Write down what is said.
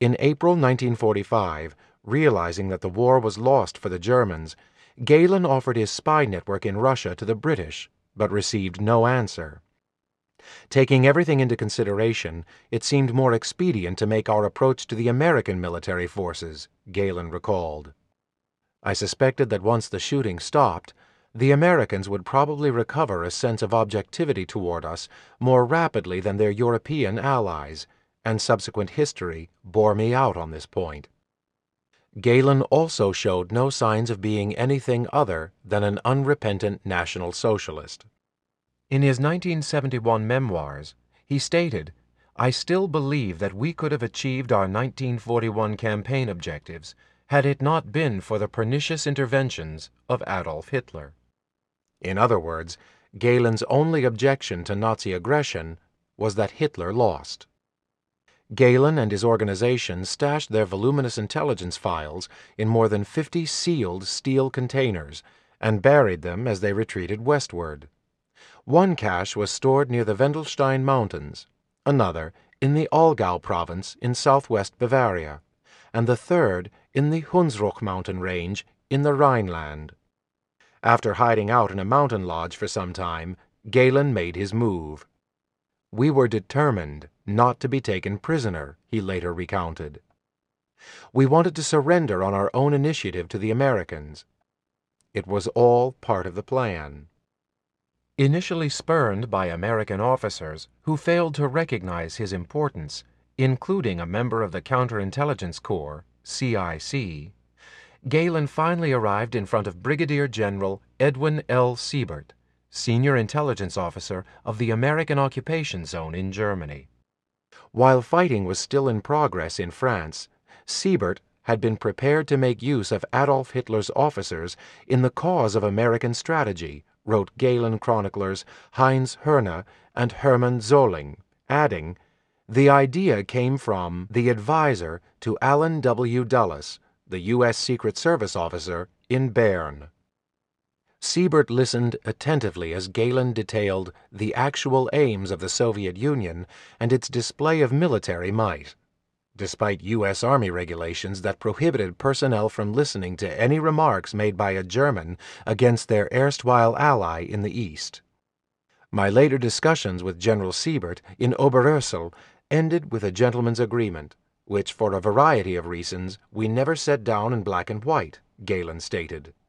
In April 1945, realizing that the war was lost for the Germans, Galen offered his spy network in Russia to the British, but received no answer. Taking everything into consideration, it seemed more expedient to make our approach to the American military forces, Galen recalled. I suspected that once the shooting stopped, the Americans would probably recover a sense of objectivity toward us more rapidly than their European allies, and subsequent history bore me out on this point. Galen also showed no signs of being anything other than an unrepentant National Socialist. In his 1971 memoirs, he stated, "I still believe that we could have achieved our 1941 campaign objectives had it not been for the pernicious interventions of Adolf Hitler." In other words, Galen's only objection to Nazi aggression was that Hitler lost. Galen and his organization stashed their voluminous intelligence files in more than 50 sealed steel containers and buried them as they retreated westward. One cache was stored near the Wendelstein Mountains, another in the Allgäu province in southwest Bavaria, and the third in the Hunsrück mountain range in the Rhineland. After hiding out in a mountain lodge for some time, Galen made his move. "We were determined not to be taken prisoner," he later recounted. "We wanted to surrender on our own initiative to the Americans. It was all part of the plan." Initially spurned by American officers who failed to recognize his importance, including a member of the Counterintelligence Corps, CIC, Galen finally arrived in front of Brigadier General Edwin L. Siebert, senior intelligence officer of the American occupation zone in Germany. While fighting was still in progress in France, Siebert had been prepared to make use of Adolf Hitler's officers in the cause of American strategy, wrote Galen chroniclers Heinz Herner and Hermann Zolling, adding, "The idea came from the advisor to Allen W. Dulles, the U.S. Secret Service officer in Bern." Siebert listened attentively as Galen detailed the actual aims of the Soviet Union and its display of military might. Despite U.S. Army regulations that prohibited personnel from listening to any remarks made by a German against their erstwhile ally in the East. My later discussions with General Siebert in Oberursel ended with a gentleman's agreement, which for a variety of reasons we never set down in black and white, Galen stated.